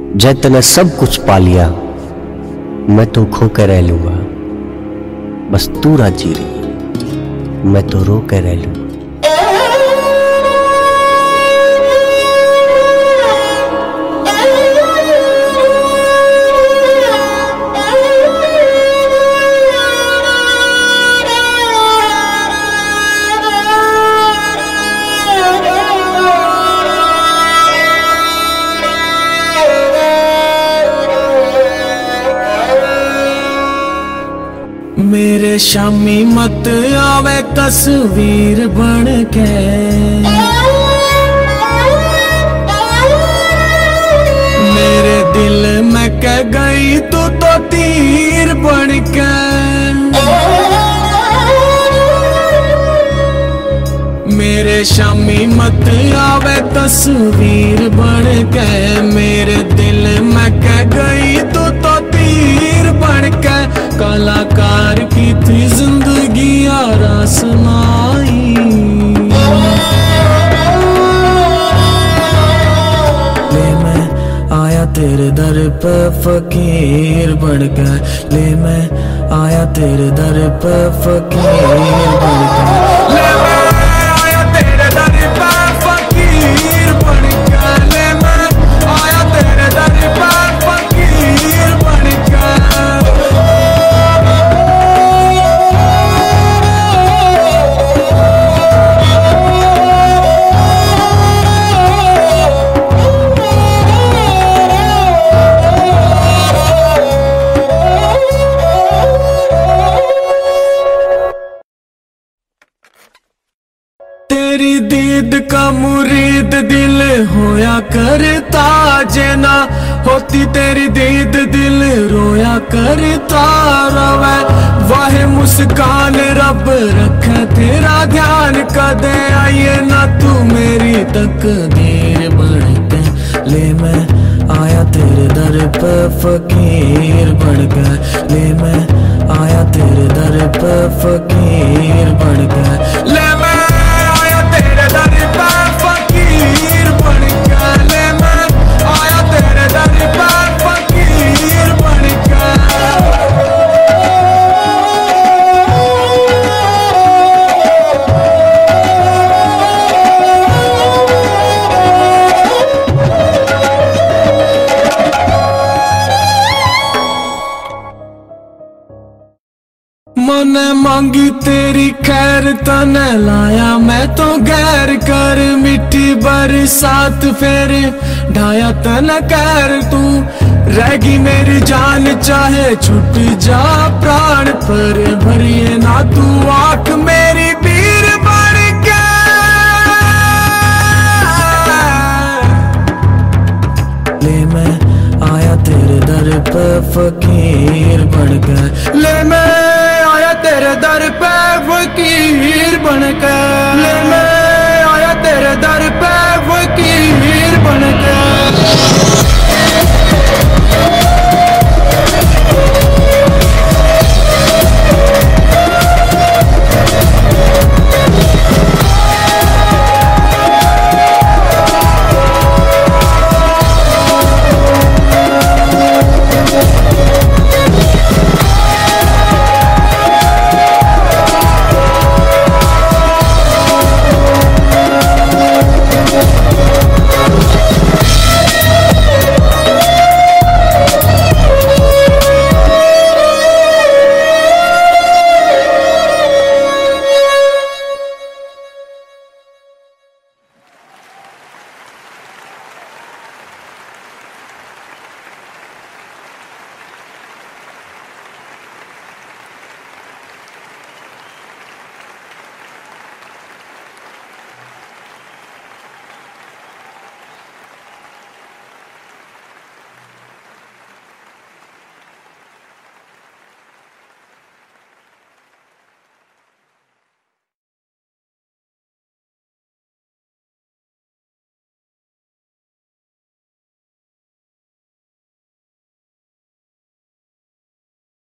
जै तने सब कुछ पा लिया, मैं तो खो के रह लूंगा। बस तू राजी रही, मैं तो रो के रह लूंगा। मेरे शामी मत आवे तस्वीर बन के, मेरे दिल में कह गई तू तो तीर बन के। मेरे शामी मत आवे तस्वीर बन के, मेरे दिल में कह गई तू तो तीर बन के। कलाकार की थी जिंदगी आसनाई, ले मैं आया तेरे दर पे फकीर बन के, ले मैं आया तेरे दर पे फकीर बन के, ले मैं आया तेरे दर पे फकीर बन के, ले मैं आया तेरे दर पे फकीर बन के। तेरी दीद का मुरीद दिल होया करता, जना होती तेरी दीद दिल रोया करता। रवे वाह मुस्कान रब रखे तेरा ध्यान, कदे आइए ना तू मेरी तकदीर बन के। ले मैं आया तेरे दर पे फकीर बन के, ले मैं आया तेरे दर पे फकीर बन के, ले मैं तेरे दर पे फकीर बन के, ले मैं आया तेरे दर पे फकीर बन के। मने मांगी तेरी खैर तने लाया मैं तो गैर कर, मिट्टी बरसात फिर ढाया तने कैर। तू रहेगी मेरी जान चाहे छूट जा प्राण, पर भरिए ना तू आँख में